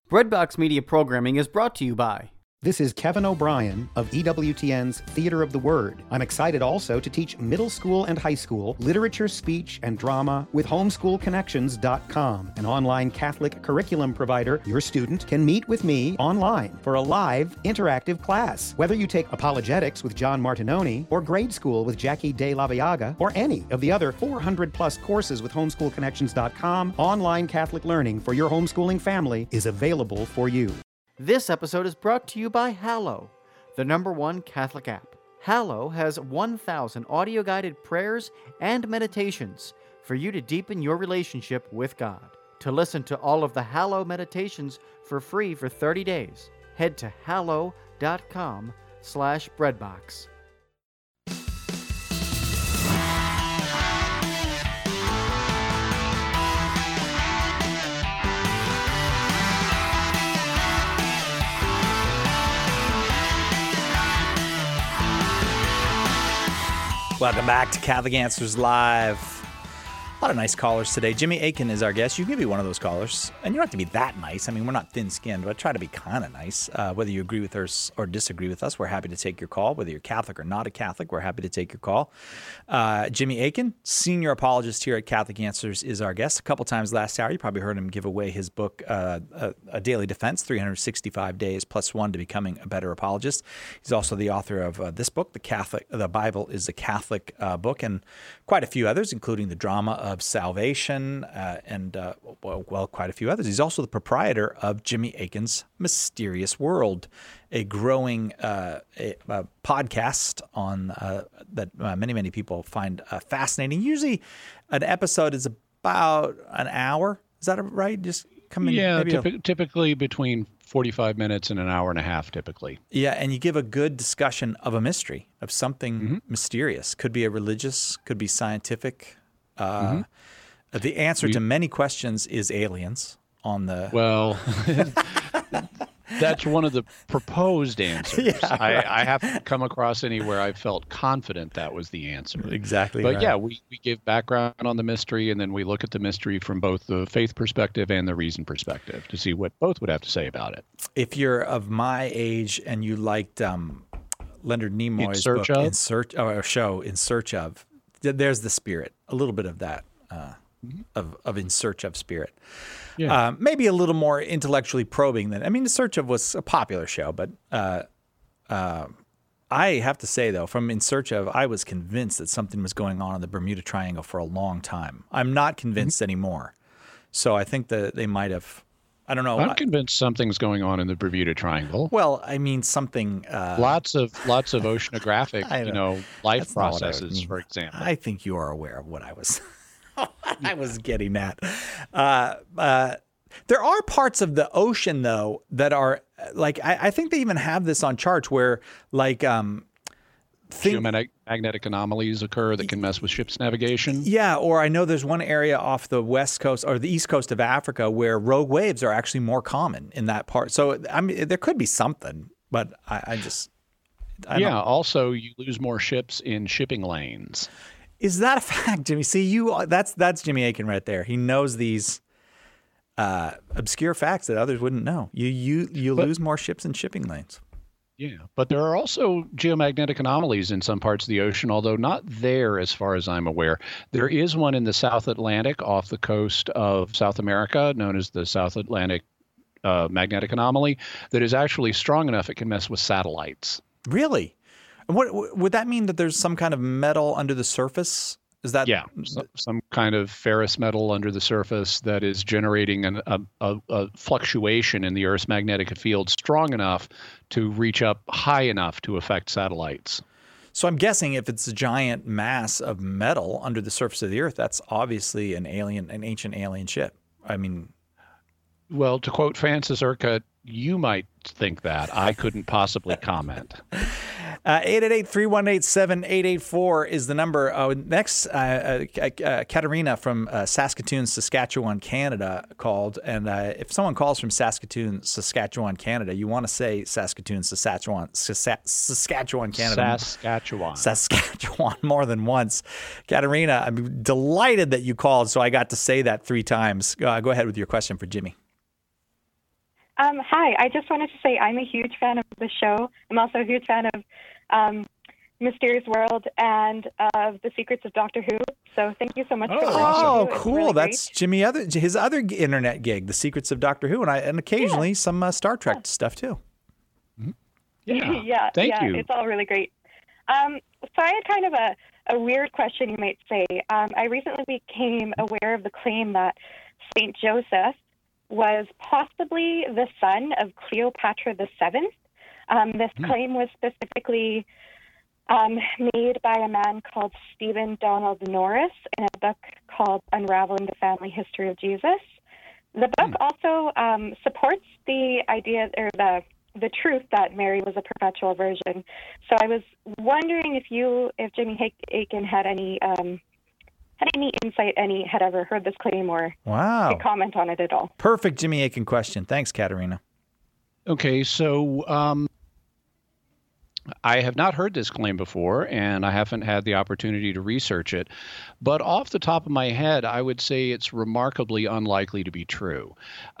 Breadbox Media programming is brought to you by... This is Kevin O'Brien of EWTN's Theater of the Word. I'm excited also to teach middle school and high school literature, speech, and drama with homeschoolconnections.com, an online Catholic curriculum provider. Your student can meet with me online for a live, interactive class. Whether you take apologetics with John Martinoni, or grade school with Jackie De La Viaga, or any of the other 400-plus courses with homeschoolconnections.com, online Catholic learning for your homeschooling family is available for you. This episode is brought to you by Hallow, the #1 Catholic app. Hallow has 1,000 audio-guided prayers and meditations for you to deepen your relationship with God. To listen to all of the Hallow meditations for free for 30 days, head to hallow.com/breadbox. Welcome back to Catholic Answers Live. A lot of nice callers today. Jimmy Akin is our guest. You can be one of those callers. And you don't have to be that nice. I mean, we're not thin-skinned, but try to be kind of nice. Whether you agree with us or disagree with us, we're happy to take your call. Whether you're Catholic or not a Catholic, we're happy to take your call. Jimmy Akin, senior apologist here at Catholic Answers, is our guest. A couple times last hour, you probably heard him give away his book, A Daily Defense, 365 Days Plus One to Becoming a Better Apologist. He's also the author of this book, The Bible is a Catholic Book, and quite a few others, including The Drama of Salvation, and quite a few others. He's also the proprietor of Jimmy Akin's Mysterious World, a growing podcast on that many people find fascinating. Usually, an episode is about an hour. Is that right? Just come in. Yeah, typically between 45 minutes and an hour and a half, typically. Yeah, and you give a good discussion of a mystery, of something mysterious. Could be a religious, could be scientific. The answer to many questions is aliens on the... Well, that's one of the proposed answers. Yeah, right. I haven't come across anywhere I felt confident that was the answer. Exactly. But right. yeah, we give background on the mystery, and then we look at the mystery from both the faith perspective and the reason perspective to see what both would have to say about it. If you're of my age and you liked Leonard Nimoy's book, In Search of, there's the spirit, a little bit of that, of In Search of spirit. Yeah. Maybe a little more intellectually probing than, In Search of was a popular show, but I have to say, though, from In Search of, I was convinced that something was going on in the Bermuda Triangle for a long time. I'm not convinced anymore. So I think that they might have, I don't know. I'm convinced something's going on in the Bermuda Triangle. Well, something. Lots of oceanographic, life processes, for example. I think you are aware of what I was getting at. There are parts of the ocean, though, that are like, I think they even have this on charts where, like, geomagnetic anomalies occur that can mess with ships' navigation. Yeah, or I know there's one area off the west coast or the east coast of Africa where rogue waves are actually more common in that part. So, there could be something, but I don't. Also, you lose more ships in shipping lanes. Is that a fact, Jimmy? See, that's Jimmy Akin right there. He knows these obscure facts that others wouldn't know. You lose more ships in shipping lanes. Yeah, but there are also geomagnetic anomalies in some parts of the ocean, although not there as far as I'm aware. There is one in the South Atlantic off the coast of South America known as the South Atlantic magnetic anomaly that is actually strong enough it can mess with satellites. Really? What would that mean, that there's some kind of metal under the surface? Is that some kind of ferrous metal under the surface that is generating a fluctuation in the Earth's magnetic field strong enough to reach up high enough to affect satellites? So I'm guessing if it's a giant mass of metal under the surface of the Earth, that's obviously an ancient alien ship. Well, to quote Francis Urquhart, you might think that. I couldn't possibly comment. 888-318-7884 is the number. Next, Katerina from Saskatoon, Saskatchewan, Canada called. And if someone calls from Saskatoon, Saskatchewan, Canada, you want to say Saskatoon, Saskatchewan, Canada. Saskatchewan more than once. Katerina, I'm delighted that you called, so I got to say that 3 times. Go ahead with your question for Jimmy. Hi, I just wanted to say I'm a huge fan of the show. I'm also a huge fan of Mysterious World and of The Secrets of Doctor Who. So thank you so much for the Oh, It's cool. really That's great. his other internet gig, The Secrets of Doctor Who, and occasionally some Star Trek stuff too. Yeah. yeah, Thank you. It's all really great. So I had kind of a weird question, you might say. I recently became aware of the claim that Saint Joseph was possibly the son of Cleopatra VII. This claim was specifically made by a man called Stephen Donald Norris in a book called Unraveling the Family History of Jesus. The book also supports the idea or the truth that Mary was a perpetual virgin. So I was wondering if Jimmy Akin had any insight, had ever heard this claim or could comment on it at all. Perfect Jimmy Akin question. Thanks, Katerina. Okay, so I have not heard this claim before, and I haven't had the opportunity to research it. But off the top of my head, I would say it's remarkably unlikely to be true.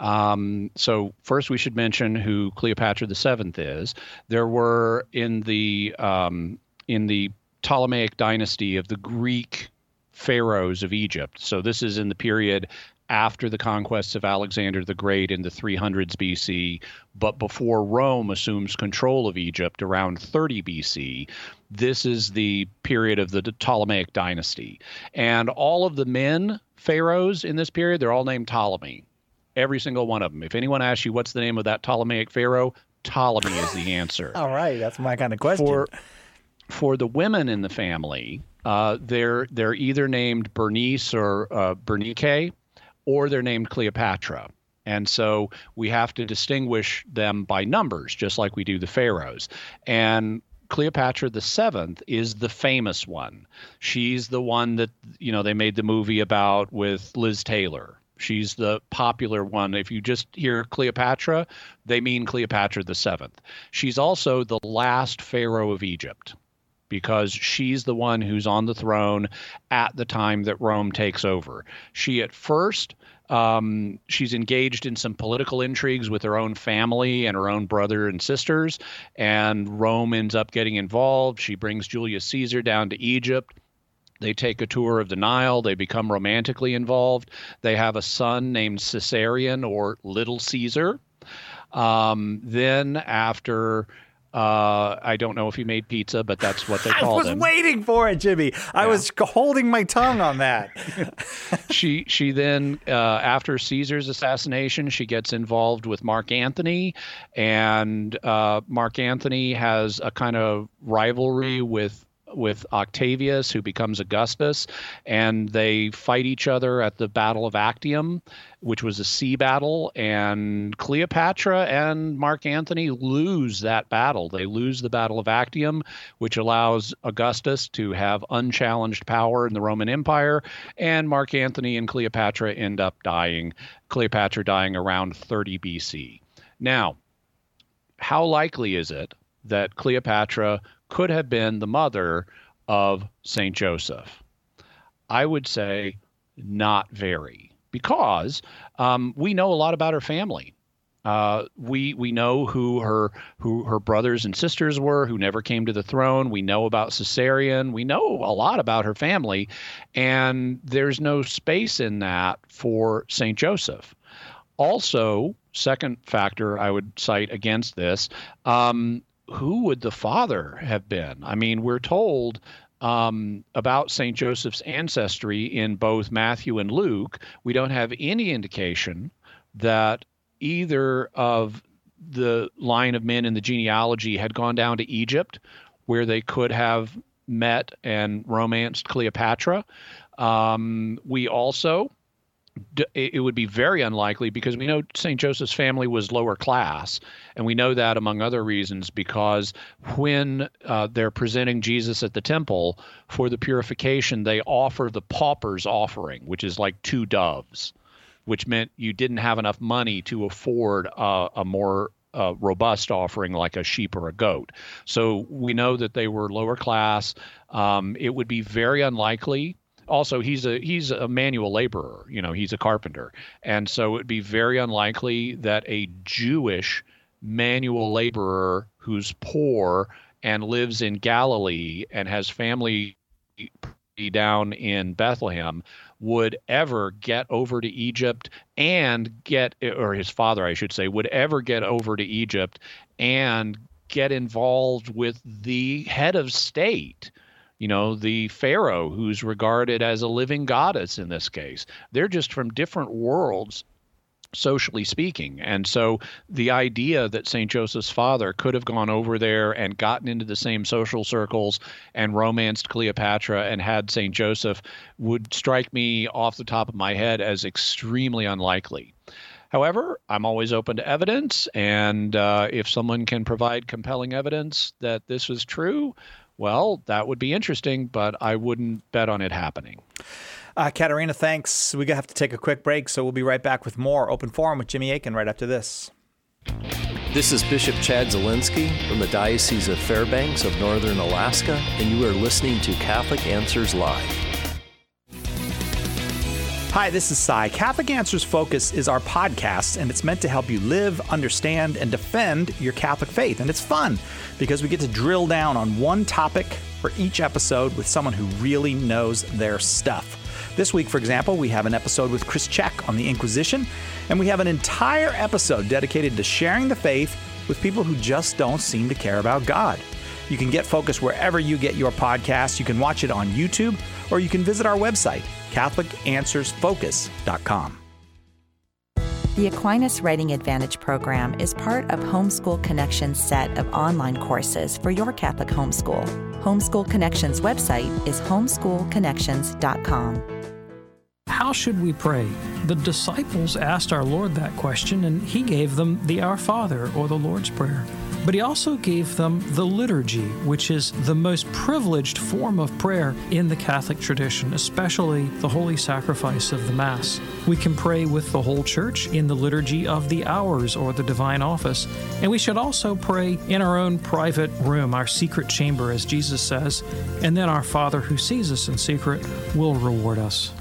So first, we should mention who Cleopatra VII is. There were in the Ptolemaic dynasty of the Greek pharaohs of Egypt. So this is in the period after the conquests of Alexander the Great in the 300s BC, but before Rome assumes control of Egypt around 30 BC. This is the period of the Ptolemaic dynasty. And all of the men pharaohs in this period, they're all named Ptolemy. Every single one of them. If anyone asks you what's the name of that Ptolemaic pharaoh, Ptolemy is the answer. All right, that's my kind of question. For the women in the family, they're either named Bernice or Bernike, or they're named Cleopatra. And so we have to distinguish them by numbers, just like we do the pharaohs. And Cleopatra VII is the famous one. She's the one that, they made the movie about with Liz Taylor. She's the popular one. If you just hear Cleopatra, they mean Cleopatra VII. She's also the last pharaoh of Egypt, because she's the one who's on the throne at the time that Rome takes over. She at first, she's engaged in some political intrigues with her own family and her own brother and sisters, and Rome ends up getting involved. She brings Julius Caesar down to Egypt. They take a tour of the Nile. They become romantically involved. They have a son named Caesarion, or Little Caesar. Then after... I don't know if he made pizza, but that's what they called him. I was waiting for it, Jimmy. I was holding my tongue on that. She then, after Caesar's assassination, she gets involved with Mark Antony, and Mark Antony has a kind of rivalry with Octavius, who becomes Augustus, and they fight each other at the Battle of Actium, which was a sea battle, and Cleopatra and Mark Antony lose that battle. They lose the Battle of Actium, which allows Augustus to have unchallenged power in the Roman Empire, and Mark Antony and Cleopatra end up dying, Cleopatra dying around 30 BC. Now, how likely is it that Cleopatra could have been the mother of Saint Joseph? I would say not very, because we know a lot about her family. We know who her brothers and sisters were, who never came to the throne. We know about Caesarion. We know a lot about her family, and there's no space in that for Saint Joseph. Also, second factor I would cite against this, who would the father have been? I mean, we're told about St. Joseph's ancestry in both Matthew and Luke. We don't have any indication that either of the line of men in the genealogy had gone down to Egypt, where they could have met and romanced Cleopatra. We also... It would be very unlikely, because we know St. Joseph's family was lower class, and we know that among other reasons because when they're presenting Jesus at the temple for the purification, they offer the pauper's offering, which is like 2 doves, which meant you didn't have enough money to afford a more robust offering like a sheep or a goat. So we know that they were lower class. It would be very unlikely also he's a manual laborer. He's a carpenter, and so it would be very unlikely that a Jewish manual laborer who's poor and lives in Galilee and has family down in Bethlehem would ever get over to Egypt or his father, I should say, would ever get over to Egypt and get involved with the head of state, the Pharaoh, who's regarded as a living goddess in this case. They're just from different worlds, socially speaking. And so the idea that St. Joseph's father could have gone over there and gotten into the same social circles and romanced Cleopatra and had St. Joseph would strike me off the top of my head as extremely unlikely. However, I'm always open to evidence, and if someone can provide compelling evidence that this is true, well, that would be interesting, but I wouldn't bet on it happening. Katerina, thanks. We have to take a quick break, so we'll be right back with more Open Forum with Jimmy Akin right after this. This is Bishop Chad Zielinski from the Diocese of Fairbanks of Northern Alaska, and you are listening to Catholic Answers Live. Hi, this is Cy. Catholic Answers Focus is our podcast, and it's meant to help you live, understand, and defend your Catholic faith. And it's fun because we get to drill down on one topic for each episode with someone who really knows their stuff. This week, for example, we have an episode with Chris Check on the Inquisition, and we have an entire episode dedicated to sharing the faith with people who just don't seem to care about God. You can get Focus wherever you get your podcasts. You can watch it on YouTube, or you can visit our website, CatholicAnswersFocus.com. The Aquinas Writing Advantage program is part of Homeschool Connections' set of online courses for your Catholic homeschool. Homeschool Connections' website is homeschoolconnections.com. How should we pray? The disciples asked our Lord that question, and he gave them the Our Father, or the Lord's Prayer. But he also gave them the liturgy, which is the most privileged form of prayer in the Catholic tradition, especially the holy sacrifice of the Mass. We can pray with the whole Church in the liturgy of the hours or the divine office, and we should also pray in our own private room, our secret chamber, as Jesus says, and then our Father who sees us in secret will reward us.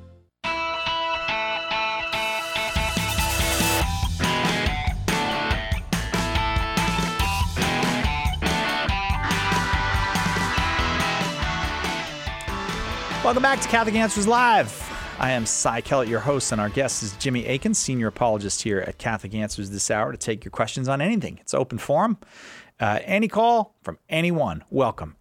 Welcome back to Catholic Answers Live. I am Cy Kellett, your host, and our guest is Jimmy Akin, senior apologist here at Catholic Answers this hour to take your questions on anything. It's open forum. Any call from anyone, welcome.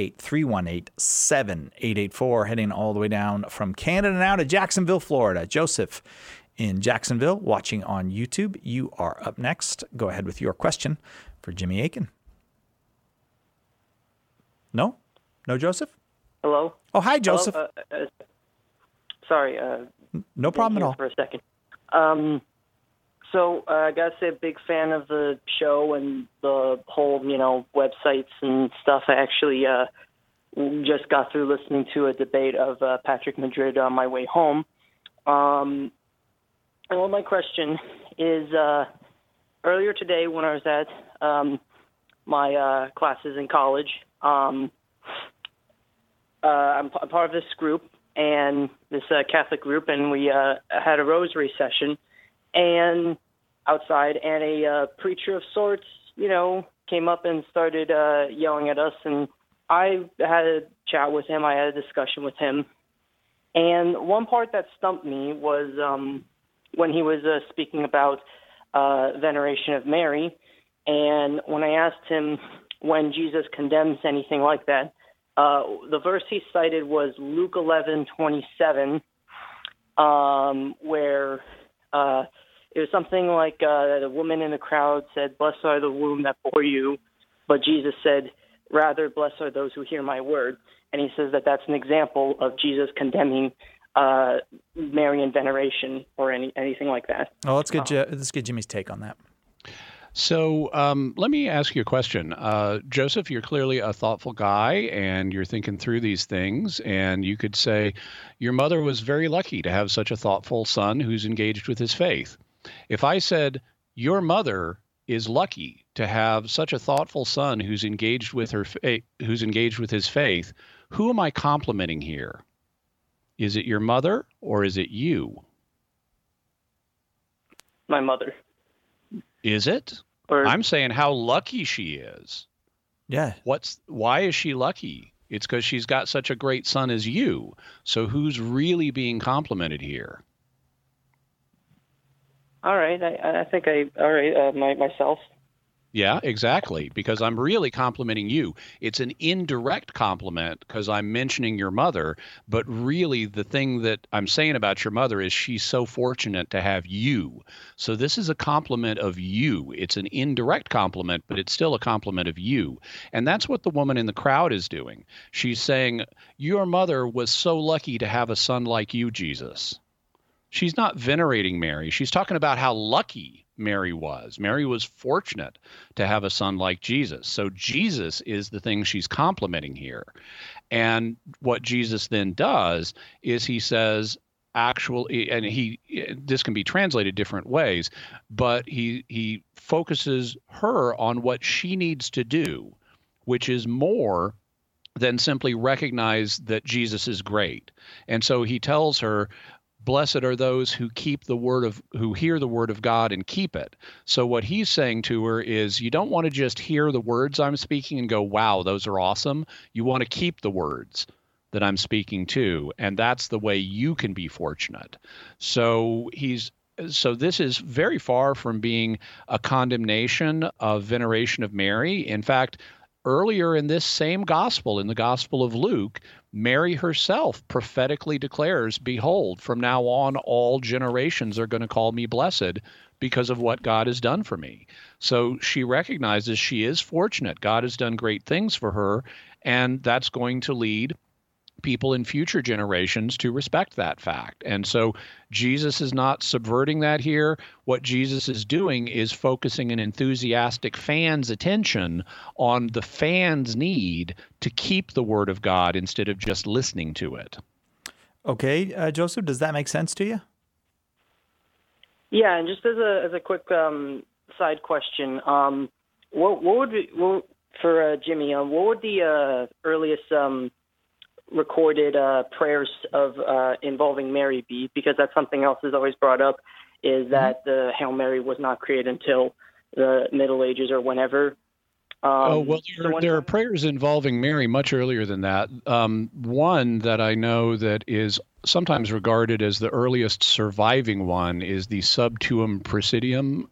888-318-7884, heading all the way down from Canada now to Jacksonville, Florida. Joseph in Jacksonville, watching on YouTube. You are up next. Go ahead with your question for Jimmy Akin. No? No, Joseph? Hello? Oh, hi, Joseph. Sorry. No problem at all. For a second. So I got to say, big fan of the show and the whole, websites and stuff. I actually just got through listening to a debate of Patrick Madrid on my way home. And my question is, earlier today when I was at my classes in college, I'm part of this group, and this Catholic group, and we had a rosary session and outside, and a preacher of sorts, came up and started yelling at us, and I had a chat with him. I had a discussion with him, and one part that stumped me was when he was speaking about veneration of Mary, and when I asked him when Jesus condemns anything like that, the verse he cited was Luke 11:27, where it was something like the woman in the crowd said, "Blessed are the womb that bore you," but Jesus said, "Rather, blessed are those who hear my word." And he says that that's an example of Jesus condemning Marian veneration or anything like that. Oh, let's get Jimmy's take on that. So let me ask you a question. Joseph, you're clearly a thoughtful guy, and you're thinking through these things, and you could say your mother was very lucky to have such a thoughtful son who's engaged with his faith. If I said your mother is lucky to have such a thoughtful son who's engaged with his faith, who am I complimenting here? Is it your mother or is it you? My mother. Is it? Or I'm saying how lucky she is. Yeah. Why is she lucky? It's because she's got such a great son as you. So who's really being complimented here? all right. I think myself. Yeah, exactly. Because I'm really complimenting you. It's an indirect compliment because I'm mentioning your mother. But really, the thing that I'm saying about your mother is she's so fortunate to have you. So this is a compliment of you. It's an indirect compliment, but it's still a compliment of you. And that's what the woman in the crowd is doing. She's saying, your mother was so lucky to have a son like you, Jesus. She's not venerating Mary. She's talking about how lucky Mary was. Mary was fortunate to have a son like Jesus. So Jesus is the thing she's complimenting here. And what Jesus then does is he says, actually, and this can be translated different ways, but he focuses her on what she needs to do, which is more than simply recognize that Jesus is great. And so he tells her, blessed are those who who hear the word of God and keep it. So what he's saying to her is, you don't want to just hear the words I'm speaking and go, wow, those are awesome. You want to keep the words that I'm speaking to. And that's the way you can be fortunate. So this is very far from being a condemnation of veneration of Mary. In fact, earlier in this same gospel, in the Gospel of Luke, Mary herself prophetically declares, behold, from now on, all generations are going to call me blessed because of what God has done for me. So she recognizes she is fortunate. God has done great things for her, and that's going to lead people in future generations to respect that fact. And so Jesus is not subverting that here. What Jesus is doing is focusing an enthusiastic fan's attention on the fan's need to keep the word of God instead of just listening to it. Okay, Joseph, does that make sense to you? Yeah, and just as a quick side question, what would be, for Jimmy? What would the earliest recorded prayers of involving Mary be? Because that's something else is always brought up, is that the Hail Mary was not created until the Middle Ages or whenever. There are prayers involving Mary much earlier than that. One that I know that is sometimes regarded as the earliest surviving one is the Sub Tuum Praesidium.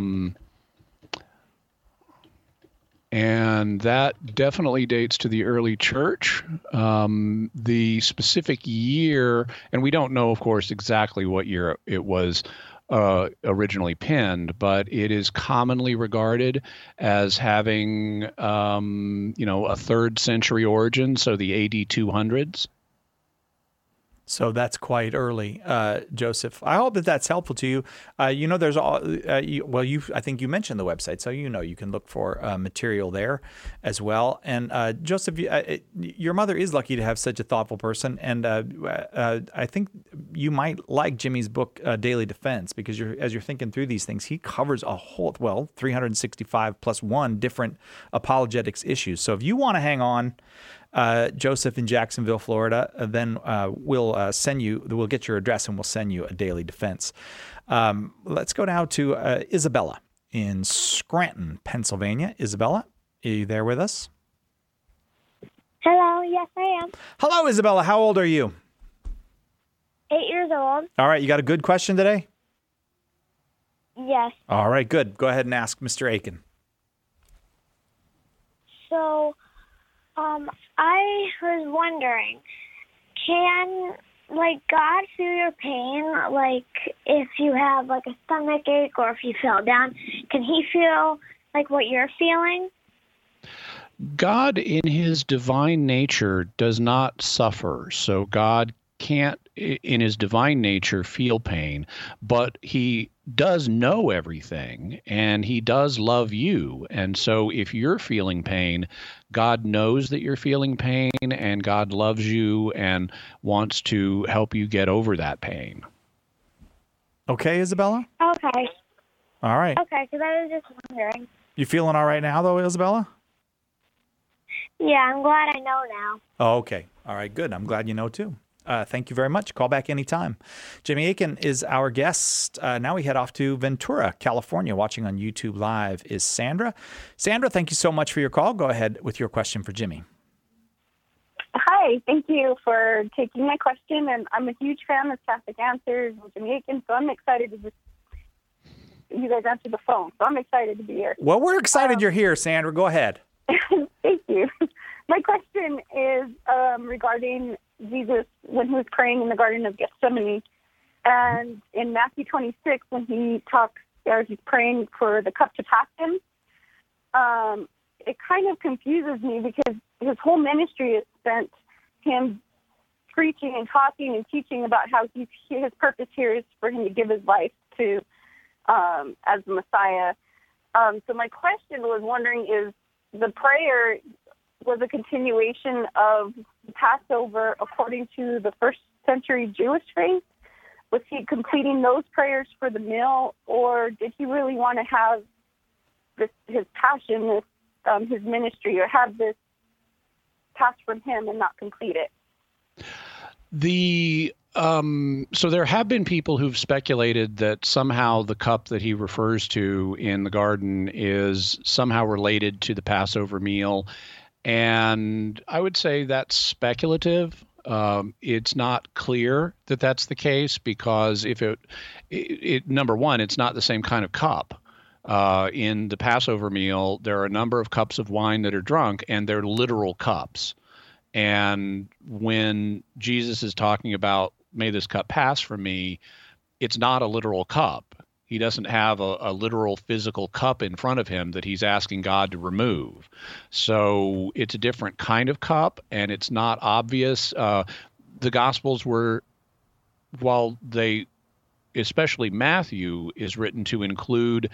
And that definitely dates to the early church. The specific year, and we don't know, of course, exactly what year it was originally penned, but it is commonly regarded as having, a 3rd century origin, so the AD 200s. So that's quite early, Joseph. I hope that that's helpful to you. There's all. I think you mentioned the website, so you can look for material there as well. And Joseph, your mother is lucky to have such a thoughtful person, and I think you might like Jimmy's book, Daily Defense, because as you're thinking through these things, he covers 365 plus 1 different apologetics issues. So if you want to hang on, Joseph in Jacksonville, Florida, then we'll get your address and we'll send you a Daily Defense. Let's go now to Isabella in Scranton, Pennsylvania. Isabella, are you there with us? Hello, yes, I am. Hello, Isabella. How old are you? 8 years old. All right, you got a good question today? Yes. All right, good. Go ahead and ask Mr. Aiken. So, I was wondering, can, God feel your pain? If you have, a stomach ache or if you fell down, can he feel, what you're feeling? God, in his divine nature, does not suffer. So God can't, in his divine nature, feel pain, but he does know everything, and he does love you. And so if you're feeling pain, God knows that you're feeling pain, and God loves you and wants to help you get over that pain. Okay, Isabella? Okay. All right. Okay, because I was just wondering. You feeling all right now, though, Isabella? Yeah, I'm glad I know now. Oh, okay. All right, good. I'm glad you know, too. Thank you very much. Call back anytime. Jimmy Akin is our guest. Now we head off to Ventura, California. Watching on YouTube Live is Sandra. Sandra, thank you so much for your call. Go ahead with your question for Jimmy. Hi, thank you for taking my question. And I'm a huge fan of Catholic Answers and Jimmy Akin, so I'm excited to you guys answer the phone. So I'm excited to be here. Well, we're excited you're here, Sandra. Go ahead. Thank you. My question is regarding Jesus when he was praying in the Garden of Gethsemane. And in Matthew 26, when he talks, or he's praying for the cup to pass him, it kind of confuses me because his whole ministry is spent him preaching and talking and teaching about how his purpose here is for him to give his life to as the Messiah. So my question was wondering, is the prayer was a continuation of Passover according to the first century Jewish faith? Was he completing those prayers for the meal, or did he really want to have his passion, his ministry, or have this passed from him and not complete it? So there have been people who've speculated that somehow the cup that he refers to in the garden is somehow related to the Passover meal. And I would say that's speculative. It's not clear that that's the case because if it number one, it's not the same kind of cup. In the Passover meal, there are a number of cups of wine that are drunk, and they're literal cups. And when Jesus is talking about, may this cup pass from me, it's not a literal cup. He doesn't have a literal physical cup in front of him that he's asking God to remove. So it's a different kind of cup, and it's not obvious. The Gospels were, while they, especially Matthew, is written to include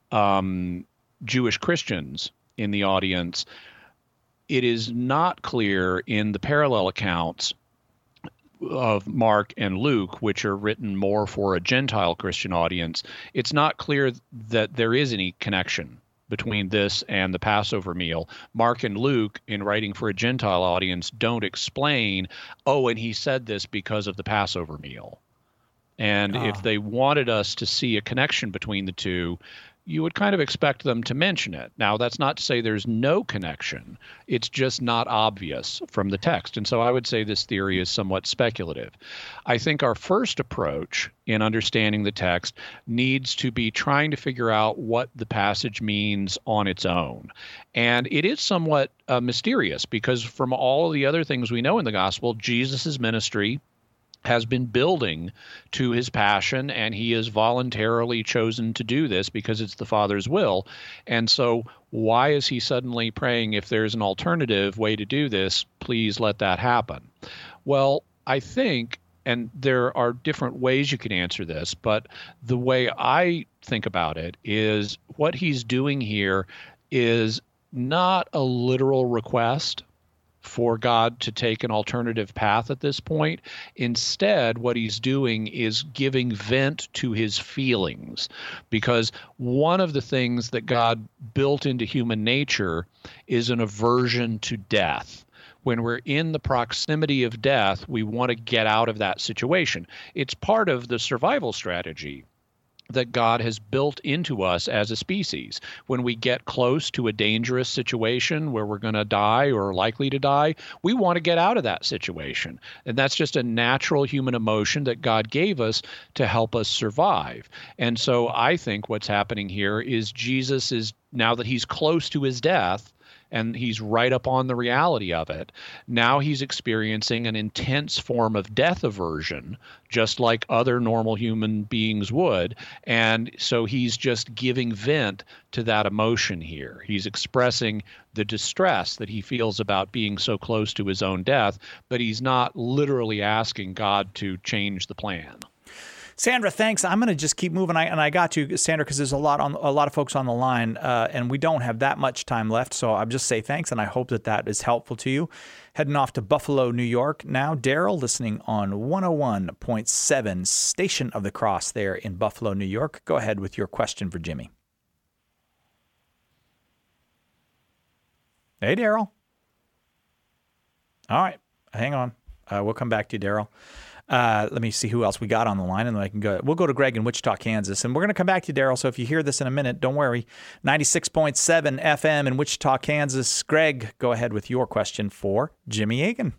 Jewish Christians in the audience, it is not clear in the parallel accounts of Mark and Luke, which are written more for a Gentile Christian audience. It's not clear that there is any connection between this and the Passover meal. Mark and Luke, in writing for a Gentile audience, don't explain, and he said this because of the Passover meal. And if they wanted us to see a connection between the two, you would kind of expect them to mention it. Now, that's not to say there's no connection. It's just not obvious from the text. And so I would say this theory is somewhat speculative. I think our first approach in understanding the text needs to be trying to figure out what the passage means on its own. And it is somewhat mysterious because from all of the other things we know in the gospel, Jesus's ministry has been building to his passion, and he has voluntarily chosen to do this because it's the Father's will. And so why is he suddenly praying, if there's an alternative way to do this, please let that happen? Well, I think, and there are different ways you can answer this, but the way I think about it is what he's doing here is not a literal request for God to take an alternative path at this point. Instead, what he's doing is giving vent to his feelings, because one of the things that God built into human nature is an aversion to death. When we're in the proximity of death, we want to get out of that situation. It's part of the survival strategy that God has built into us as a species. When we get close to a dangerous situation where we're going to die or are likely to die, we want to get out of that situation. And that's just a natural human emotion that God gave us to help us survive. And so I think what's happening here is Jesus is, now that he's close to his death, and he's right up on the reality of it, now he's experiencing an intense form of death aversion, just like other normal human beings would. And so he's just giving vent to that emotion here. He's expressing the distress that he feels about being so close to his own death, but he's not literally asking God to change the plan. Sandra, thanks. I'm going to just keep moving. I got you, Sandra, because there's a lot of folks on the line, and we don't have that much time left. So I'll just say thanks, and I hope that is helpful to you. Heading off to Buffalo, New York now. Daryl, listening on 101.7 Station of the Cross there in Buffalo, New York. Go ahead with your question for Jimmy. Hey, Daryl. All right. Hang on. We'll come back to you, Daryl. Let me see who else we got on the line, and then I can go. We'll go to Greg in Wichita, Kansas, and we're going to come back to you, Daryl. So if you hear this in a minute, don't worry. 96.7 FM in Wichita, Kansas. Greg, go ahead with your question for Jimmy Akin.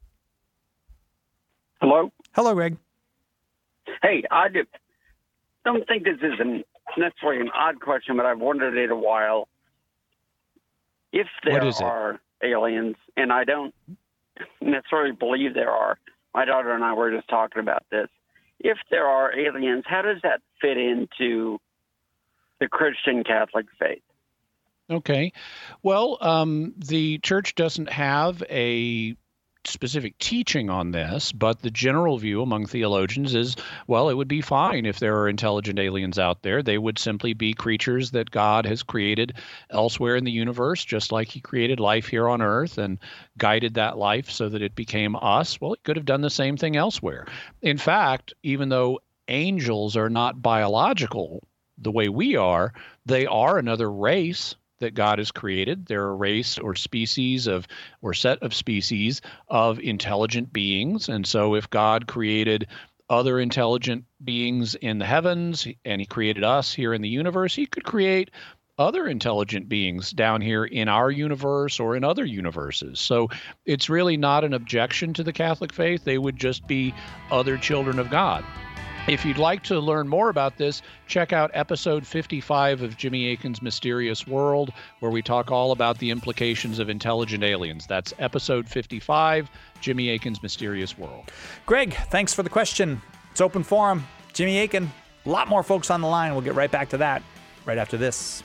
Hello. Hello, Greg. Hey, I don't think this is necessarily an odd question, but I've wondered it a while. If there are aliens, and I don't necessarily believe there are, my daughter and I were just talking about this. If there are aliens, how does that fit into the Christian Catholic faith? Okay. Well, the church doesn't have a specific teaching on this, but the general view among theologians is, well, it would be fine if there are intelligent aliens out there. They would simply be creatures that God has created elsewhere in the universe, just like he created life here on earth and guided that life so that it became us. Well, he could have done the same thing elsewhere. In fact, even though angels are not biological the way we are, they are another race that God has created. They're a race or species of, or set of species of intelligent beings. And so if God created other intelligent beings in the heavens and he created us here in the universe, he could create other intelligent beings down here in our universe or in other universes. So it's really not an objection to the Catholic faith. They would just be other children of God. If you'd like to learn more about this, check out episode 55 of Jimmy Akin's Mysterious World, where we talk all about the implications of intelligent aliens. That's episode 55, Jimmy Akin's Mysterious World. Greg, thanks for the question. It's open forum. Jimmy Akin, a lot more folks on the line. We'll get right back to that right after this.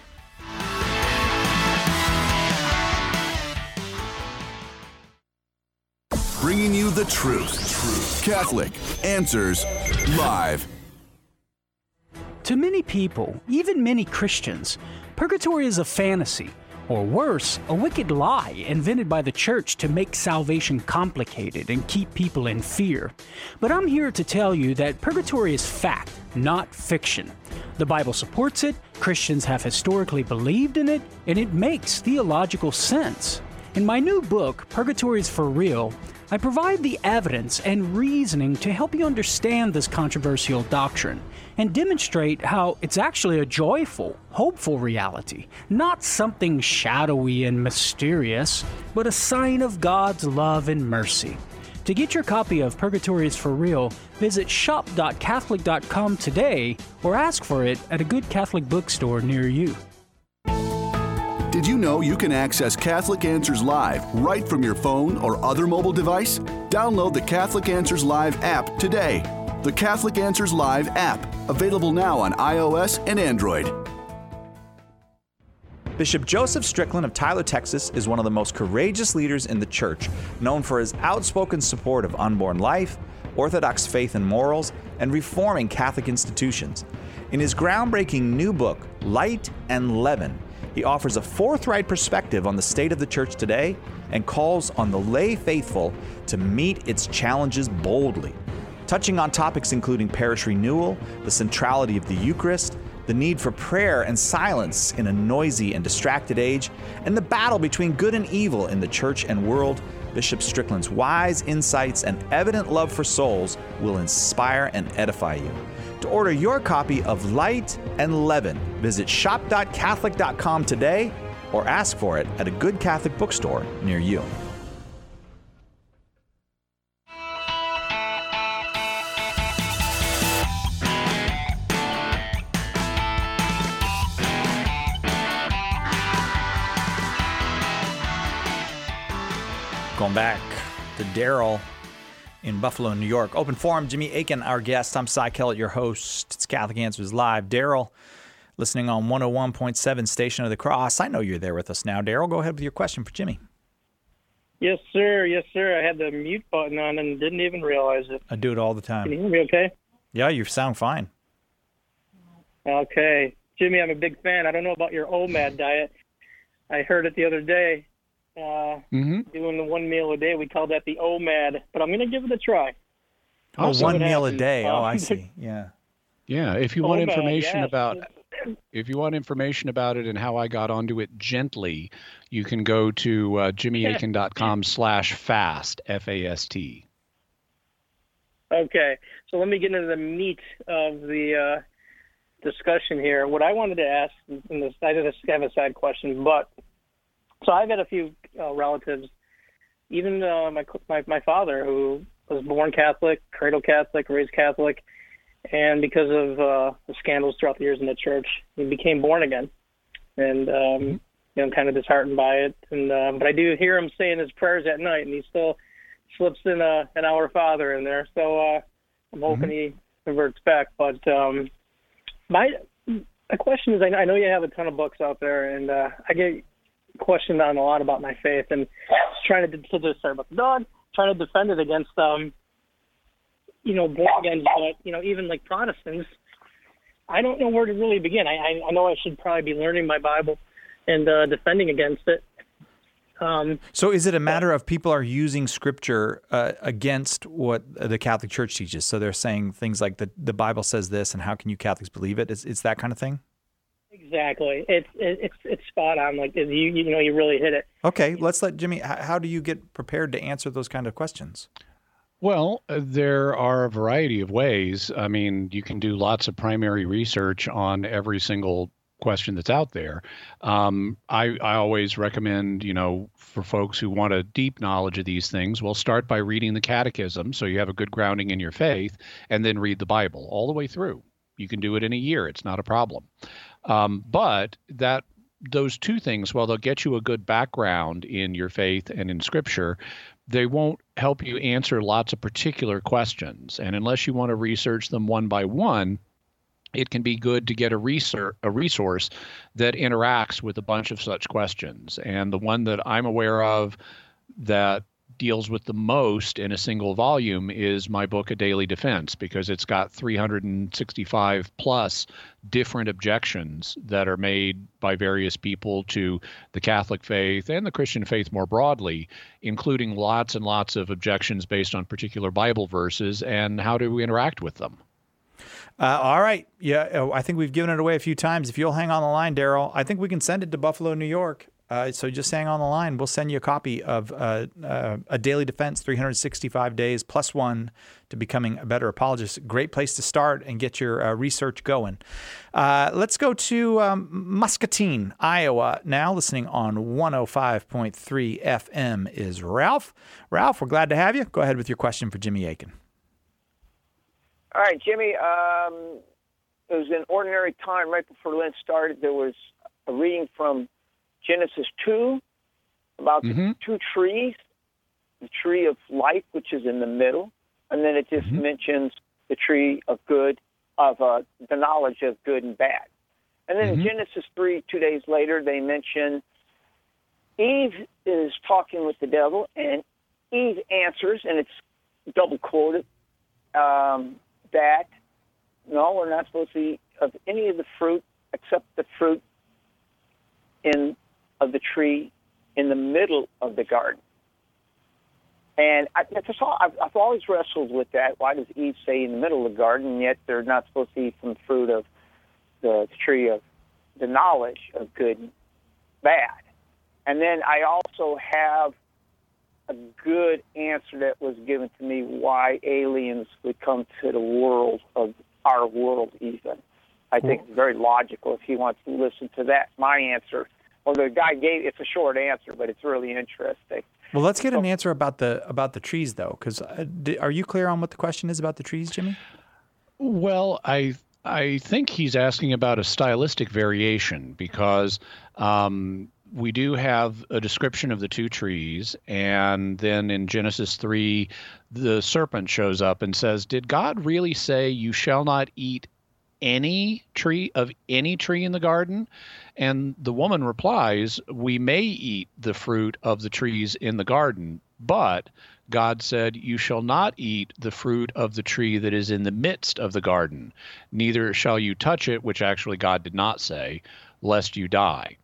Bringing you the truth. Catholic Answers Live. To many people, even many Christians, purgatory is a fantasy, or worse, a wicked lie invented by the church to make salvation complicated and keep people in fear. But I'm here to tell you that purgatory is fact, not fiction. The Bible supports it, Christians have historically believed in it, and it makes theological sense. In my new book, Purgatory is for Real, I provide the evidence and reasoning to help you understand this controversial doctrine and demonstrate how it's actually a joyful, hopeful reality, not something shadowy and mysterious, but a sign of God's love and mercy. To get your copy of Purgatory is for Real, visit shop.catholic.com today or ask for it at a good Catholic bookstore near you. Did you know you can access Catholic Answers Live right from your phone or other mobile device? Download the Catholic Answers Live app today. The Catholic Answers Live app, available now on iOS and Android. Bishop Joseph Strickland of Tyler, Texas, is one of the most courageous leaders in the church, known for his outspoken support of unborn life, Orthodox faith and morals, and reforming Catholic institutions. In his groundbreaking new book, Light and Leaven, he offers a forthright perspective on the state of the church today and calls on the lay faithful to meet its challenges boldly, touching on topics including parish renewal, the centrality of the Eucharist, the need for prayer and silence in a noisy and distracted age, and the battle between good and evil in the church and world. Bishop Strickland's wise insights and evident love for souls will inspire and edify you. To order your copy of Light and Leaven, visit shop.catholic.com today or ask for it at a good Catholic bookstore near you. Going back to Daryl in Buffalo, New York. Open forum, Jimmy Akin, our guest. I'm Cy Kellett, your host. It's Catholic Answers Live. Daryl, listening on 101.7 Station of the Cross. I know you're there with us now. Daryl, go ahead with your question for Jimmy. Yes, sir. Yes, sir. I had the mute button on and didn't even realize it. I do it all the time. Can you hear me okay? Yeah, you sound fine. Okay. Jimmy, I'm a big fan. I don't know about your OMAD diet. I heard it the other day. Doing the one meal a day, we call that the OMAD, but I'm going to give it a try. Oh, one meal a day. Oh, I see. Yeah. Yeah. If you want OMAD, information yes. about it and how I got onto it gently, you can go to jimmyakin.com/fast, FAST. Okay, so let me get into the meat of the discussion here. What I wanted to ask, and I just have a side question, but so I've had a few relatives, even my father, who was born Catholic, cradle Catholic, raised Catholic, and because of the scandals throughout the years in the church, he became born again, and kind of disheartened by it. And but I do hear him saying his prayers at night, and he still slips in an Our Father in there. So I'm hoping he converts back. But my question is, I know you have a ton of books out there, and I get questioned on a lot about my faith, and trying to sorry about the dog, trying to defend it against born again. But even like Protestants, I don't know where to really begin. I know I should probably be learning my Bible and defending against it. So is it a matter of people are using Scripture against what the Catholic Church teaches? So they're saying things like the Bible says this, and how can you Catholics believe it? It's that kind of thing? Exactly. It's spot on. Like you really hit it. Okay, let's let Jimmy. How do you get prepared to answer those kind of questions? Well, there are a variety of ways. I mean, you can do lots of primary research on every single question that's out there. I always recommend, for folks who want a deep knowledge of these things, well, start by reading the Catechism so you have a good grounding in your faith, and then read the Bible all the way through. You can do it in a year. It's not a problem. But those two things, while they'll get you a good background in your faith and in Scripture, they won't help you answer lots of particular questions. And unless you want to research them one by one, it can be good to get a resource that interacts with a bunch of such questions. And the one that I'm aware of that deals with the most in a single volume is my book, A Daily Defense, because it's got 365 plus different objections that are made by various people to the Catholic faith and the Christian faith more broadly, including lots and lots of objections based on particular Bible verses and how do we interact with them. All right. Yeah, I think we've given it away a few times. If you'll hang on the line, Daryl, I think we can send it to Buffalo, New York. So just hang on the line. We'll send you a copy of A Daily Defense, 365 Days plus one to becoming a better apologist. Great place to start and get your research going. Let's go to Muscatine, Iowa. Now listening on 105.3 FM is Ralph. Ralph, we're glad to have you. Go ahead with your question for Jimmy Akin. All right, Jimmy, it was an ordinary time right before Lent started. There was a reading from Genesis 2 about the two trees, the tree of life, which is in the middle, and then it just mentions the tree of good, of the knowledge of good and bad. And then in Genesis 3, 2 days later, they mention Eve is talking with the devil, and Eve answers, and it's double-quoted, that, no, we're not supposed to eat of any of the fruit except the fruit of the tree in the middle of the garden. And I've always wrestled with that. Why does Eve say in the middle of the garden, yet they're not supposed to eat from the fruit of the tree of the knowledge of good and bad? And then I also have a good answer that was given to me why aliens would come to the world of our world even. I think it's very logical if he wants to listen to that. My answer, well, the guy gave, it's a short answer, but it's really interesting. Well, let's get an answer about the trees, though, because are you clear on what the question is about the trees, Jimmy? Well, I think he's asking about a stylistic variation because we do have a description of the two trees, and then in Genesis 3, the serpent shows up and says, did God really say you shall not eat any tree in the garden? And the woman replies, we may eat the fruit of the trees in the garden, but God said, you shall not eat the fruit of the tree that is in the midst of the garden, neither shall you touch it, which actually God did not say, lest you die.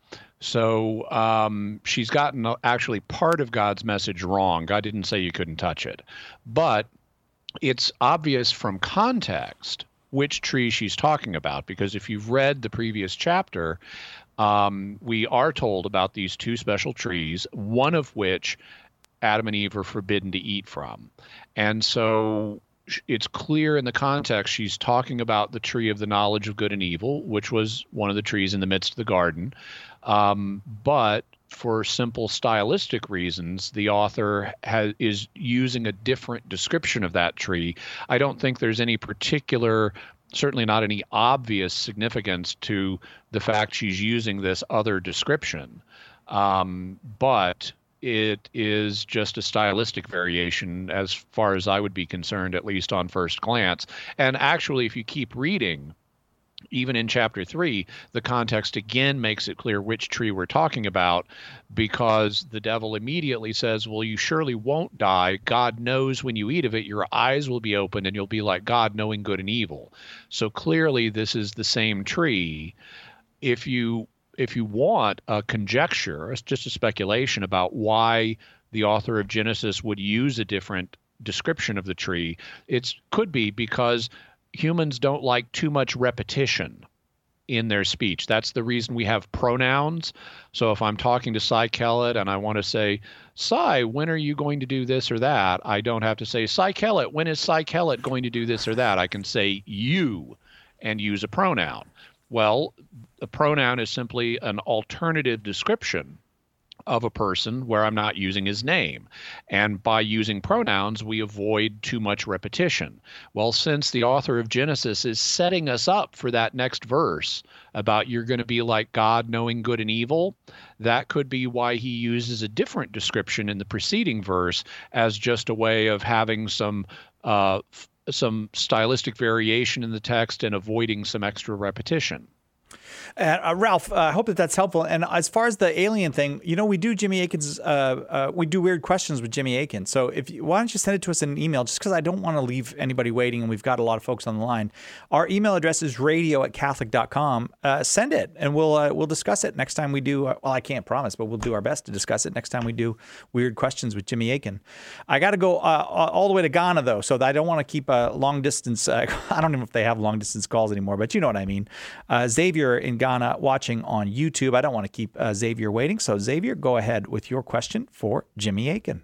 So she's gotten actually part of God's message wrong. God didn't say you couldn't touch it. But it's obvious from context which tree she's talking about, because if you've read the previous chapter, we are told about these two special trees, one of which Adam and Eve are forbidden to eat from. And so it's clear in the context she's talking about the tree of the knowledge of good and evil, which was one of the trees in the midst of the garden. But for simple stylistic reasons, the author is using a different description of that tree. I don't think there's any particular, certainly not any obvious significance to the fact she's using this other description. But it is just a stylistic variation as far as I would be concerned, at least on first glance. And actually, if you keep reading, even in chapter 3, the context again makes it clear which tree we're talking about, because the devil immediately says, well, you surely won't die. God knows when you eat of it, your eyes will be opened and you'll be like God, knowing good and evil. So clearly this is the same tree. If you want a conjecture, it's just a speculation about why the author of Genesis would use a different description of the tree, it could be because humans don't like too much repetition in their speech. That's the reason we have pronouns. So if I'm talking to Cy Kellett and I want to say, Cy, when are you going to do this or that? I don't have to say, Cy Kellett, when is Cy Kellett going to do this or that? I can say you and use a pronoun. Well, a pronoun is simply an alternative description of a person where I'm not using his name. And by using pronouns, we avoid too much repetition. Well, since the author of Genesis is setting us up for that next verse about you're going to be like God, knowing good and evil, that could be why he uses a different description in the preceding verse as just a way of having some stylistic variation in the text and avoiding some extra repetition. Ralph, I hope that's helpful. And as far as the alien thing, we do Jimmy Akin's, we do weird questions with Jimmy Akin. So why don't you send it to us in an email, just because I don't want to leave anybody waiting, and we've got a lot of folks on the line. Our email address is radio@catholic.com. Send it, and we'll discuss it next time we do. Well, I can't promise, but we'll do our best to discuss it next time we do weird questions with Jimmy Akin. I got to go all the way to Ghana, though, so I don't want to keep a long distance. I don't even know if they have long distance calls anymore, but you know what I mean. Xavier in Ghana watching on YouTube. I don't want to keep Xavier waiting. So Xavier, go ahead with your question for Jimmy Akin.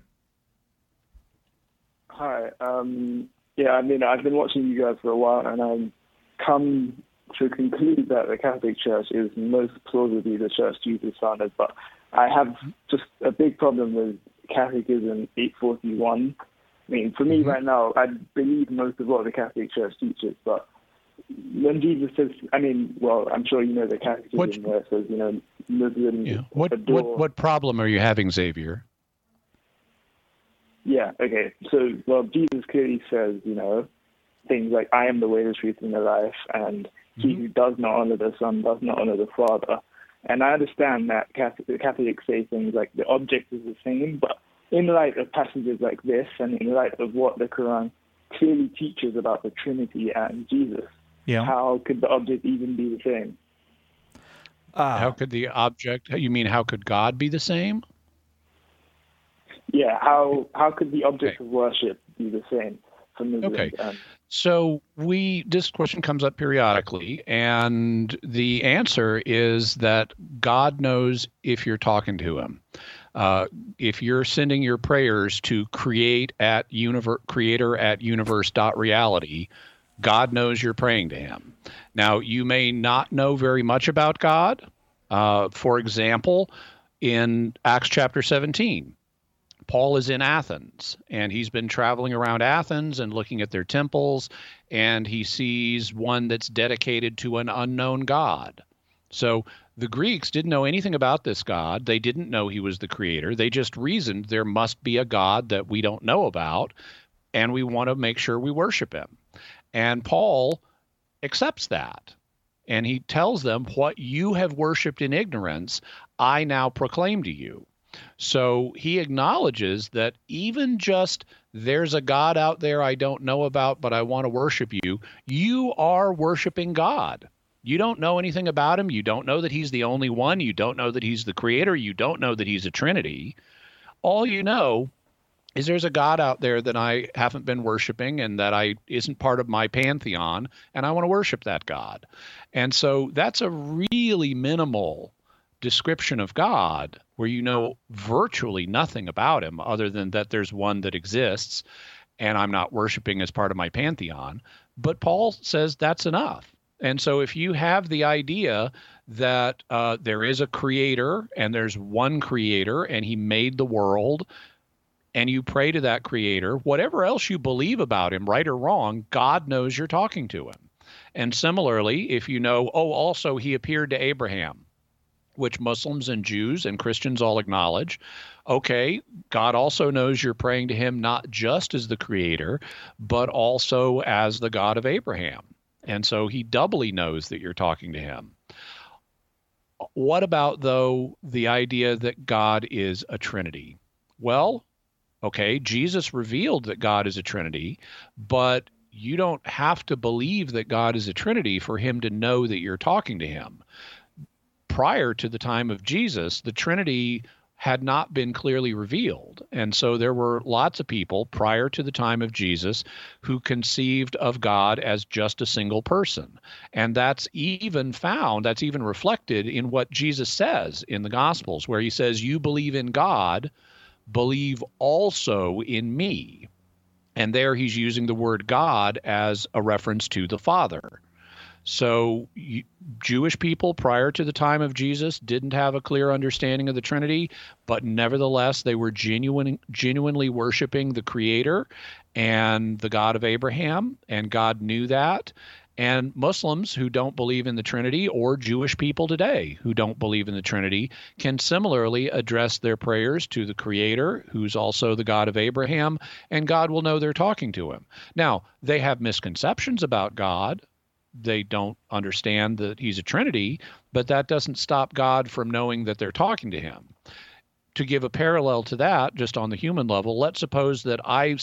Hi. I've been watching you guys for a while, and I've come to conclude that the Catholic Church is most plausibly the church Jesus founded, but I have just a big problem with Catechism 841. I mean, for me right now, I believe most of what the Catholic Church teaches, but when Jesus says, I'm sure you know the Catechism where it says, Muslims adore... What problem are you having, Xavier? Yeah, okay. So, Jesus clearly says, things like, I am the way, the truth, and the life, and he who does not honor the Son does not honor the Father. And I understand that Catholics say things like the object is the same, but in light of passages like this, and in light of what the Quran clearly teaches about the Trinity and Jesus, how could the object even be the same? How could the object, you mean how could God be the same? Yeah, how could the object of worship be the same for Muslims? Okay, so this question comes up periodically, and the answer is that God knows if you're talking to him. If you're sending your prayers to creator@universe.reality, God knows you're praying to him. Now, you may not know very much about God. For example, in Acts chapter 17, Paul is in Athens, and he's been traveling around Athens and looking at their temples, and he sees one that's dedicated to an unknown God. So the Greeks didn't know anything about this God. They didn't know he was the creator. They just reasoned there must be a God that we don't know about, and we want to make sure we worship him. And Paul accepts that. And he tells them, what you have worshiped in ignorance, I now proclaim to you. So he acknowledges that even just there's a God out there I don't know about, but I want to worship you, you are worshiping God. You don't know anything about him. You don't know that he's the only one. You don't know that he's the creator. You don't know that he's a Trinity. All you know is there's a God out there that I haven't been worshiping and that isn't part of my pantheon, and I want to worship that God. And so that's a really minimal description of God where you know virtually nothing about him other than that there's one that exists. and I'm not worshiping as part of my pantheon. But Paul says that's enough. And so if you have the idea that there is a creator and there's one creator and he made the world, and you pray to that creator, whatever else you believe about him, right or wrong, God knows you're talking to him. And similarly, if you know, also he appeared to Abraham, which Muslims and Jews and Christians all acknowledge, okay, God also knows you're praying to him not just as the creator, but also as the God of Abraham. And so he doubly knows that you're talking to him. What about, though, the idea that God is a Trinity? Well, okay, Jesus revealed that God is a Trinity, but you don't have to believe that God is a Trinity for him to know that you're talking to him. Prior to the time of Jesus, the Trinity had not been clearly revealed. And so there were lots of people prior to the time of Jesus who conceived of God as just a single person. And that's even reflected in what Jesus says in the Gospels, where he says, "You believe in God, believe also in me." And there he's using the word God as a reference to the Father. So Jewish people prior to the time of Jesus didn't have a clear understanding of the Trinity, but nevertheless, they were genuinely worshiping the Creator and the God of Abraham, and God knew that. And Muslims who don't believe in the Trinity, or Jewish people today who don't believe in the Trinity, can similarly address their prayers to the Creator, who's also the God of Abraham, and God will know they're talking to him. Now, they have misconceptions about God. They don't understand that he's a Trinity, but that doesn't stop God from knowing that they're talking to him. To give a parallel to that, just on the human level, let's suppose that I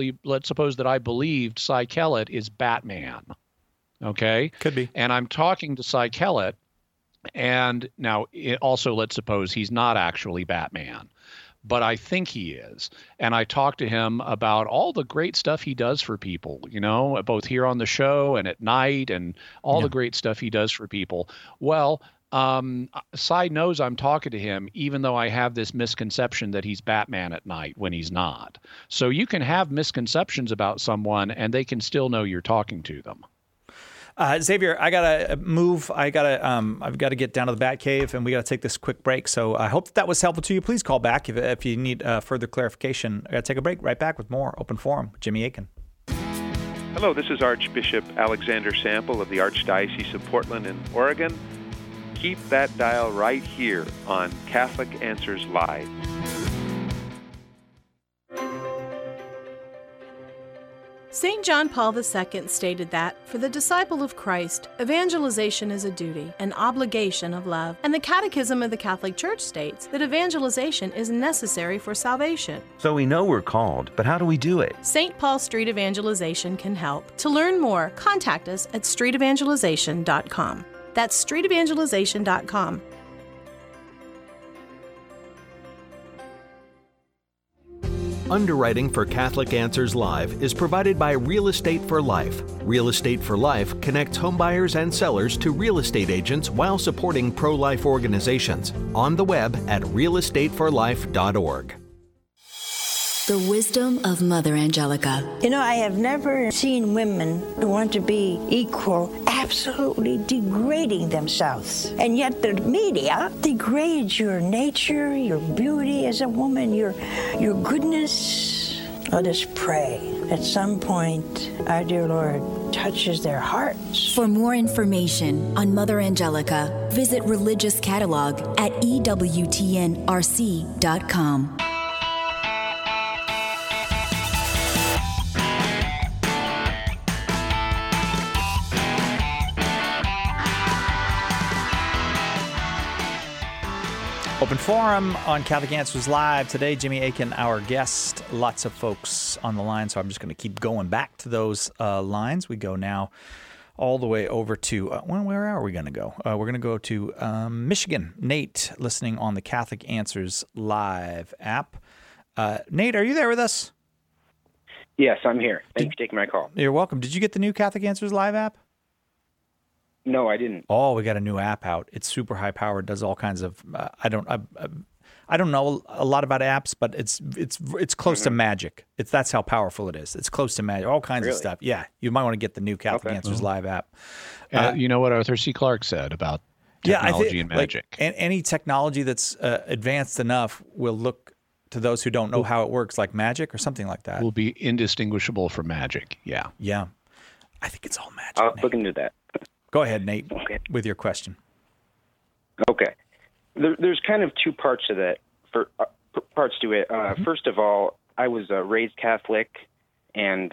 believed Cy Kellett is Batman. Okay? Could be. And I'm talking to Cy Kellett, and now also let's suppose he's not actually Batman, but I think he is. And I talk to him about all the great stuff he does for people, both here on the show and at night, and all the great stuff he does for people. Well, Cy knows I'm talking to him, even though I have this misconception that he's Batman at night when he's not. So you can have misconceptions about someone, and they can still know you're talking to them. Xavier, I gotta move. I've got to get down to the Batcave, and we got to take this quick break. So I hope that was helpful to you. Please call back if you need further clarification. I got to take a break. Right back with more Open Forum with Jimmy Akin. Hello, this is Archbishop Alexander Sample of the Archdiocese of Portland in Oregon. Keep that dial right here on Catholic Answers Live. St. John Paul II stated that, for the disciple of Christ, evangelization is a duty, an obligation of love. And the Catechism of the Catholic Church states that evangelization is necessary for salvation. So we know we're called, but how do we do it? St. Paul Street Evangelization can help. To learn more, contact us at streetevangelization.com. That's streetevangelization.com. Underwriting for Catholic Answers Live is provided by Real Estate for Life. Real Estate for Life connects homebuyers and sellers to real estate agents while supporting pro-life organizations. On the web at realestateforlife.org. The wisdom of Mother Angelica. I have never seen women who want to be equal absolutely degrading themselves. And yet the media degrades your nature, your beauty as a woman, your goodness. Let us pray. At some point, our dear Lord touches their hearts. For more information on Mother Angelica, visit Religious Catalog at EWTNRC.com. Open Forum on Catholic Answers Live. Today, Jimmy Akin, our guest. Lots of folks on the line, so I'm just going to keep going back to those lines. We go now all the way over to, where are we going to go? We're going to go to Michigan. Nate, listening on the Catholic Answers Live app. Nate, are you there with us? Yes, I'm here. Thanks for taking my call. You're welcome. Did you get the new Catholic Answers Live app? No, I didn't. Oh, we got a new app out. It's super high powered. Does all kinds of. I don't know a lot about apps, but it's close to magic. That's how powerful it is. It's close to magic. All kinds of stuff. Yeah, you might want to get the new Catholic Answers Live app. You know what Arthur C. Clarke said about technology and magic. And any technology that's advanced enough will look to those who don't know how it works, like magic or something like that. Will be indistinguishable from magic. Yeah. Yeah. I think it's all magic. I'll look into that. Go ahead, Nate, with your question. Okay. There's kind of two parts to that. Parts to it. First of all, I was raised Catholic, and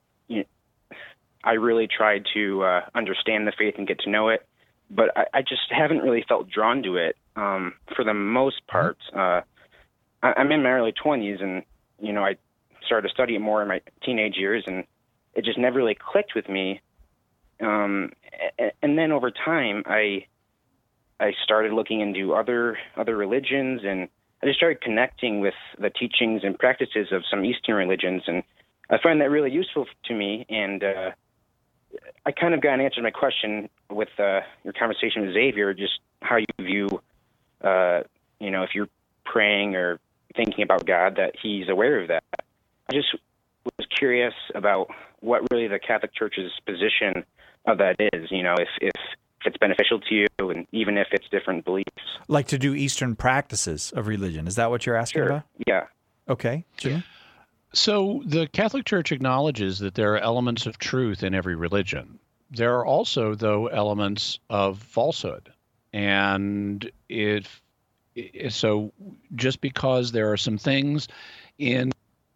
I really tried to understand the faith and get to know it, but I just haven't really felt drawn to it for the most part. I'm in my early 20s, and I started to study it more in my teenage years, and it just never really clicked with me. And then over time, I started looking into other religions, and I just started connecting with the teachings and practices of some Eastern religions, and I find that really useful to me. And I kind of got an answer to my question with your conversation with Xavier, just how you view, if you're praying or thinking about God, that he's aware of that. I just was curious about what really the Catholic Church's position of that is, if it's beneficial to you, and even if it's different beliefs. Like to do Eastern practices of religion. Is that what you're asking about? Yeah. Okay. Jimmy? So the Catholic Church acknowledges that there are elements of truth in every religion. There are also, though, elements of falsehood. And so just because there are some things in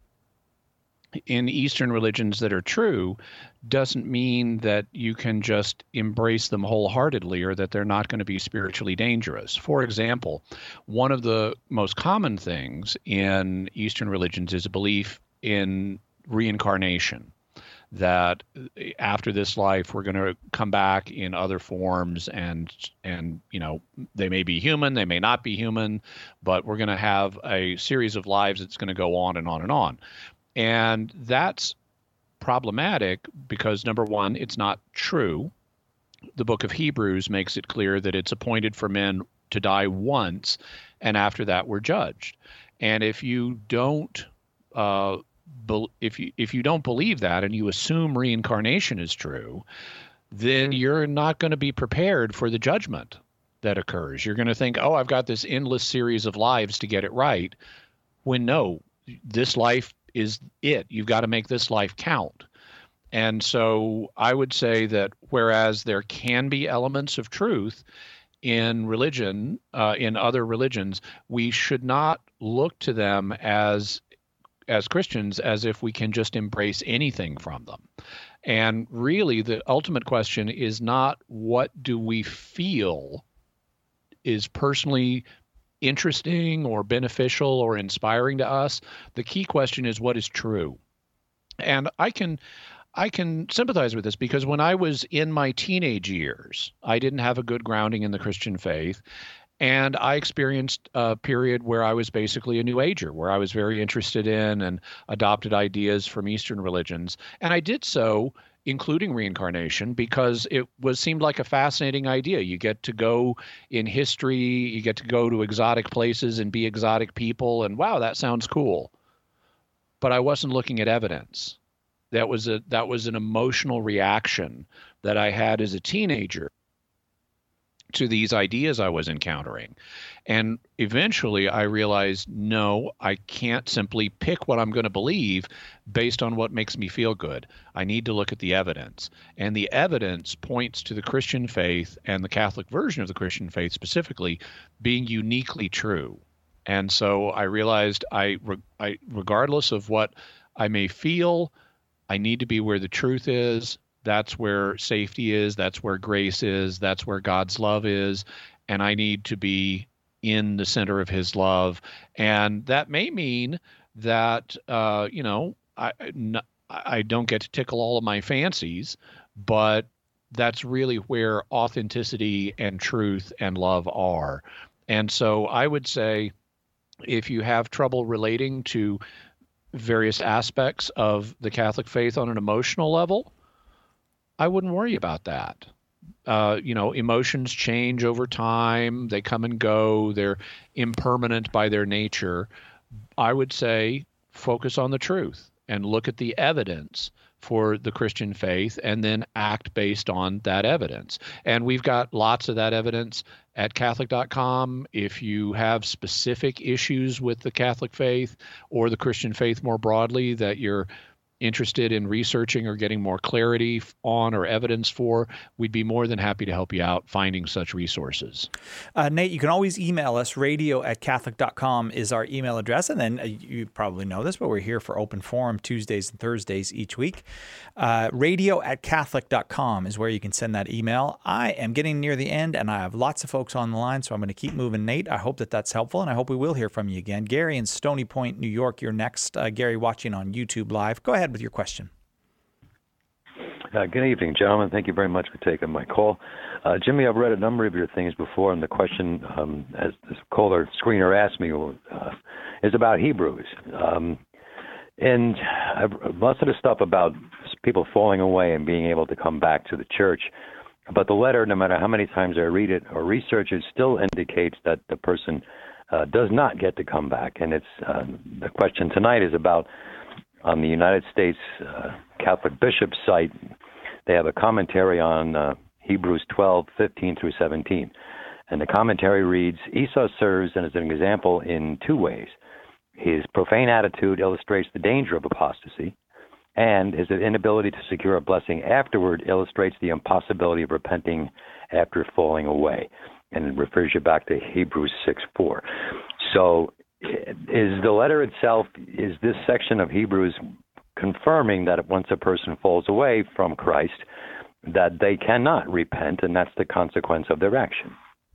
Eastern religions that are true doesn't mean that you can just embrace them wholeheartedly or that they're not going to be spiritually dangerous. For example, one of the most common things in Eastern religions is a belief in reincarnation, that after this life we're going to come back in other forms, and they may be human, they may not be human, but we're going to have a series of lives that's going to go on and on and on. And that's problematic because, number one, it's not true. The book of Hebrews makes it clear that it's appointed for men to die once, and after that we're judged. And if you don't if you don't believe that and you assume reincarnation is true, then you're not going to be prepared for the judgment that occurs. You're going to think, oh, I've got this endless series of lives to get it right, when no, this life is it. You've got to make this life count. And so I would say that whereas there can be elements of truth in religion, in other religions, we should not look to them as Christians as if we can just embrace anything from them. And really, the ultimate question is not what do we feel is personally interesting or beneficial or inspiring to us. The key question is what is true. And I can sympathize with this because when I was in my teenage years, I didn't have a good grounding in the Christian faith. And I experienced a period where I was basically a New Ager, where I was very interested in and adopted ideas from Eastern religions. And I did so, including reincarnation, because it seemed like a fascinating idea. You get to go in history, you get to go to exotic places and be exotic people, and wow, that sounds cool. But I wasn't looking at evidence. That was an emotional reaction that I had as a teenager to these ideas I was encountering. And eventually I realized, no, I can't simply pick what I'm going to believe based on what makes me feel good. I need to look at the evidence. And the evidence points to the Christian faith and the Catholic version of the Christian faith specifically being uniquely true. And so I realized regardless of what I may feel, I need to be where the truth is. That's where safety is. That's where grace is. That's where God's love is. And I need to be in the center of his love. And that may mean that, I don't get to tickle all of my fancies, but that's really where authenticity and truth and love are. And so I would say if you have trouble relating to various aspects of the Catholic faith on an emotional level, I wouldn't worry about that. emotions change over time. They come and go. They're impermanent by their nature. I would say focus on the truth and look at the evidence for the Christian faith and then act based on that evidence. And we've got lots of that evidence at Catholic.com. If you have specific issues with the Catholic faith or the Christian faith more broadly that you're interested in researching or getting more clarity on or evidence for, we'd be more than happy to help you out finding such resources. Nate, you can always email us. radio@catholic.com is our email address. And then you probably know this, but we're here for open forum Tuesdays and Thursdays each week. Radio@catholic.com is where you can send that email. I am getting near the end, and I have lots of folks on the line, so I'm going to keep moving. Nate, I hope that that's helpful, and I hope we will hear from you again. Gary in Stony Point, New York, you're next. Gary, watching on YouTube Live. Go ahead with your question. Good evening, gentlemen. Thank you very much for taking my call. Jimmy, I've read a number of your things before, and the question, as the caller screener asked me, is about Hebrews. And most of the stuff about people falling away and being able to come back to the church, but the letter, no matter how many times I read it or research it, still indicates that the person does not get to come back. And it's the question tonight is about on the United States Catholic Bishop site. They have a commentary on Hebrews 12:15 through 17. And the commentary reads, Esau serves as an example in two ways. His profane attitude illustrates the danger of apostasy, and his inability to secure a blessing afterward illustrates the impossibility of repenting after falling away. And it refers you back to Hebrews 6:4. So is the letter itself, is this section of Hebrews confirming that once a person falls away from Christ, that they cannot repent, and that's the consequence of their action?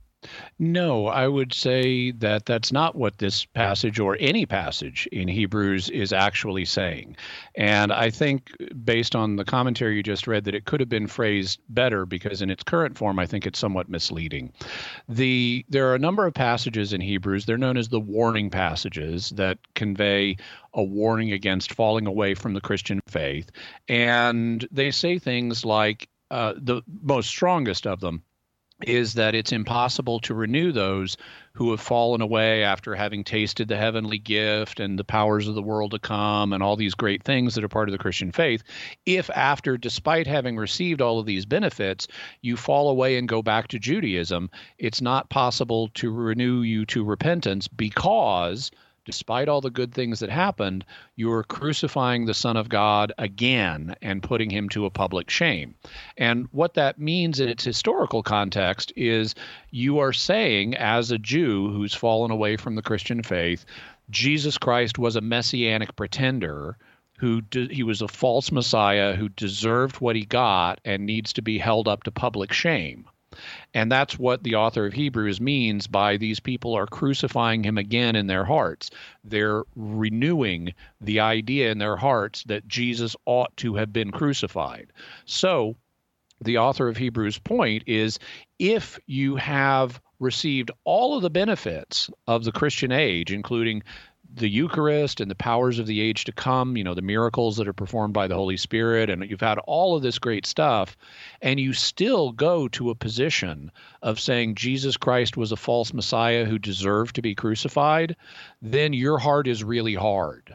No, I would say that that's not what this passage or any passage in Hebrews is actually saying. And I think based on the commentary you just read that it could have been phrased better, because in its current form, I think it's somewhat misleading. There are a number of passages in Hebrews. They're known as the warning passages that convey a warning against falling away from the Christian faith. And they say things like, the most strongest of them is that it's impossible to renew those who have fallen away after having tasted the heavenly gift and the powers of the world to come and all these great things that are part of the Christian faith, if after, despite having received all of these benefits, you fall away and go back to Judaism, it's not possible to renew you to repentance, because despite all the good things that happened, you are crucifying the Son of God again and putting him to a public shame. And what that means in its historical context is you are saying, as a Jew who's fallen away from the Christian faith, Jesus Christ was a messianic pretender he was a false Messiah who deserved what he got and needs to be held up to public shame. And that's what the author of Hebrews means by these people are crucifying him again in their hearts. They're renewing the idea in their hearts that Jesus ought to have been crucified. So the author of Hebrews' point is, if you have received all of the benefits of the Christian age, including the Eucharist and the powers of the age to come, the miracles that are performed by the Holy Spirit, and you've had all of this great stuff, and you still go to a position of saying Jesus Christ was a false Messiah who deserved to be crucified, then your heart is really hard.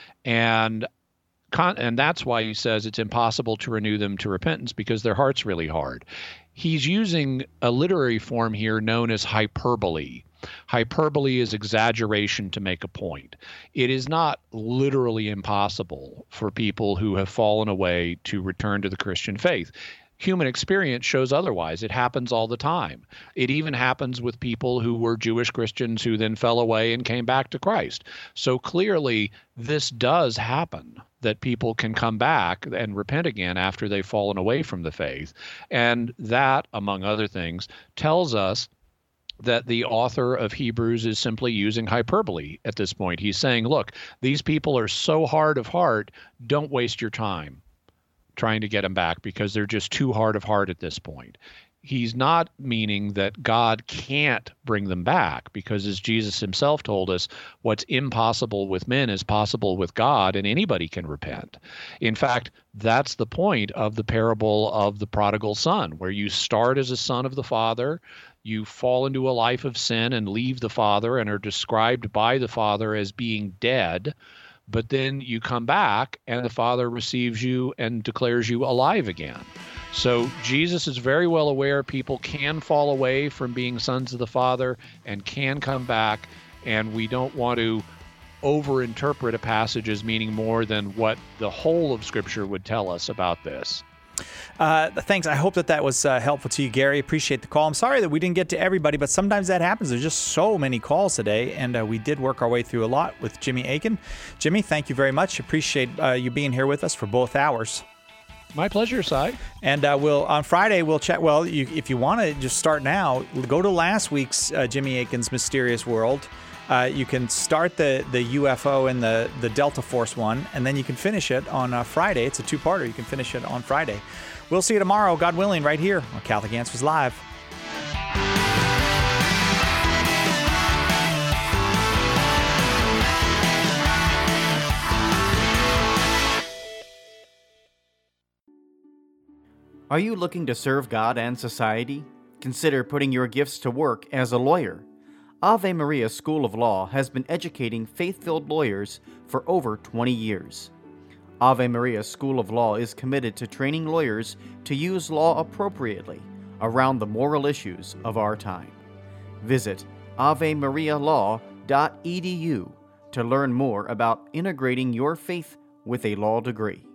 And that's why he says it's impossible to renew them to repentance, because their heart's really hard. He's using a literary form here known as hyperbole. Hyperbole is exaggeration to make a point. It is not literally impossible for people who have fallen away to return to the Christian faith. Human experience shows otherwise. It happens all the time. It even happens with people who were Jewish Christians who then fell away and came back to Christ. So clearly, this does happen, that people can come back and repent again after they've fallen away from the faith. And that, among other things, tells us that the author of Hebrews is simply using hyperbole at this point. He's saying, look, these people are so hard of heart, don't waste your time trying to get them back, because they're just too hard of heart at this point. he's not meaning that God can't bring them back, because as Jesus himself told us, what's impossible with men is possible with God, and anybody can repent. In fact, that's the point of the parable of the prodigal son, where you start as a son of the father, you fall into a life of sin and leave the father and are described by the father as being dead, but then you come back and the father receives you and declares you alive again. So Jesus is very well aware people can fall away from being sons of the Father and can come back, and we don't want to overinterpret a passage as meaning more than what the whole of Scripture would tell us about this. Thanks. I hope that was helpful to you, Gary. Appreciate the call. I'm sorry that we didn't get to everybody, but sometimes that happens. There's just so many calls today, and we did work our way through a lot with Jimmy Akin. Jimmy, thank you very much. Appreciate you being here with us for both hours. My pleasure, Cy. And on Friday, we'll chat. Well, if you want to just start now, go to last week's Jimmy Akin's Mysterious World. You can start the UFO and the Delta Force one, and then you can finish it on Friday. It's a two-parter. You can finish it on Friday. We'll see you tomorrow, God willing, right here on Catholic Answers Live. Are you looking to serve God and society? Consider putting your gifts to work as a lawyer. Ave Maria School of Law has been educating faith-filled lawyers for over 20 years. Ave Maria School of Law is committed to training lawyers to use law appropriately around the moral issues of our time. Visit avemarialaw.edu to learn more about integrating your faith with a law degree.